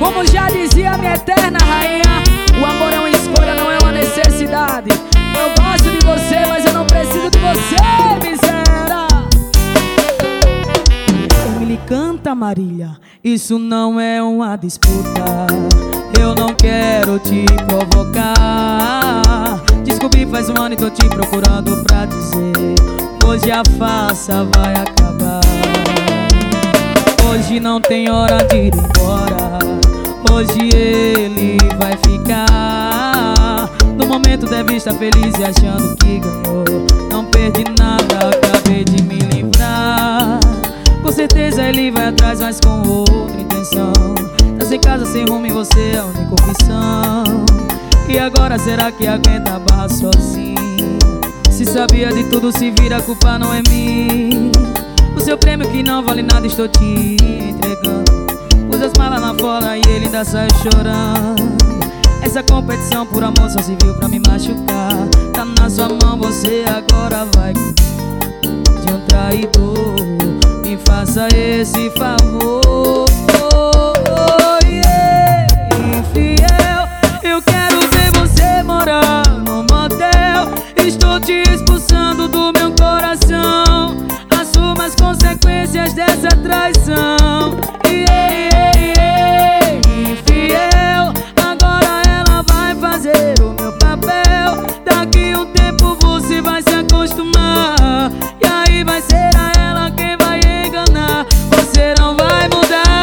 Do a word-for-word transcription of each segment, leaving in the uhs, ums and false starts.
Como já dizia a minha eterna rainha, o amor é uma escolha, não é uma necessidade. Eu gosto de você, mas eu não preciso de você, miséria. Emily canta, Marília, isso não é uma disputa. Eu não quero te provocar. Descobri faz um ano e tô te procurando pra dizer: hoje a farsa vai acabar. Hoje não tem hora de ir embora. Hoje ele vai ficar. No momento deve estar feliz e achando que ganhou. Não perdi nada, acabei de me livrar. Com certeza ele vai atrás, mas com outra intenção. Tá sem casa, sem rumo e você é a única opção. E agora será que aguenta a barra sozinho? Se sabia de tudo, se vira, a culpa não é minha. O seu prêmio que não vale nada estou te entregando. Pus as malas na fora e ele ainda sai chorando. Essa competição por amor só serviu pra me machucar. Tá na sua mão, você agora vai de um traidor. Me faça esse favor, oh, yeah. Infiel, eu quero ver você morar no motel. Estou te expulsando do meu coração. Assuma as consequências dessa traição, yeah, yeah, yeah. Infiel, agora ela vai fazer o meu papel. Daqui um tempo você vai se acostumar. E aí vai ser a ela quem vai enganar. Você não vai mudar.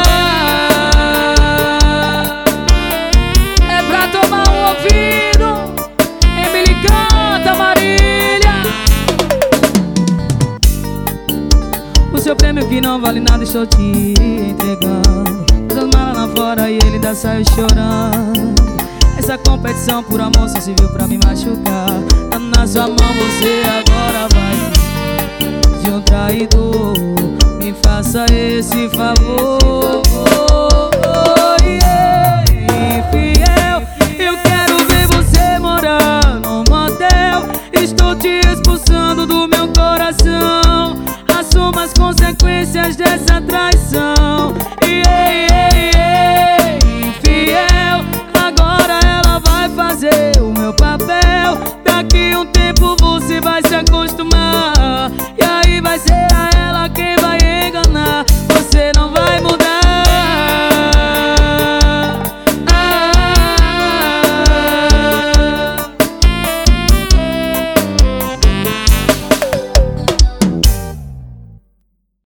É pra tomar um ouvido. Emily canta, Marília. O seu prêmio que não vale nada estou te entregando. Pus as malas lá fora e ele ainda saiu chorando. Essa competição por amor só serviu pra me machucar. Tá na sua mão, você agora vai de um traidor. Me faça esse favor, oh, yeah. Infiel, eu quero ver você morar no motel. Estou te expulsando do meu coração. Assuma as consequências dessa traição, yeah, yeah, yeah. Infiel, agora ela vai fazer o meu papel. Daqui um tempo você vai se acostumar. E aí vai ser